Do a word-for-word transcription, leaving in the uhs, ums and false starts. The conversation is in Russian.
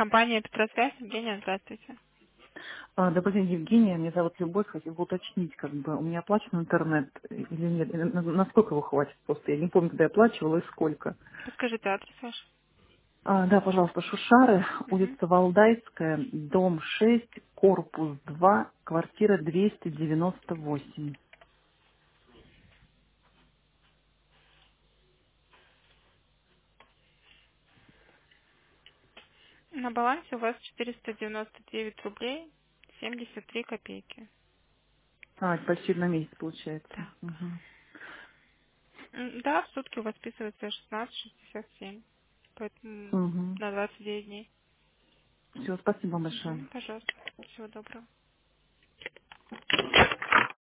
Компания Петросвязь. Евгения, здравствуйте. А, Добрый день, Евгения. Меня зовут Любовь. Хотела бы уточнить, как бы у меня оплачен интернет или нет? Или на- Насколько его хватит? Просто я не помню, когда я оплачивала и сколько. Подскажите адрес ваш. А, да, пожалуйста, Шушары, Угу. улица Валдайская, дом шесть, корпус два, квартира двести девяносто восемь. На балансе у вас четыреста девяносто девять рублей семьдесят три копейки. А, это почти на месяц получается. Так. Угу. М, Да, в сутки у вас списывается шестнадцать шестьдесят семь. Поэтому Угу. на двадцать девять дней. Все, спасибо большое. Мгм, пожалуйста. Всего доброго.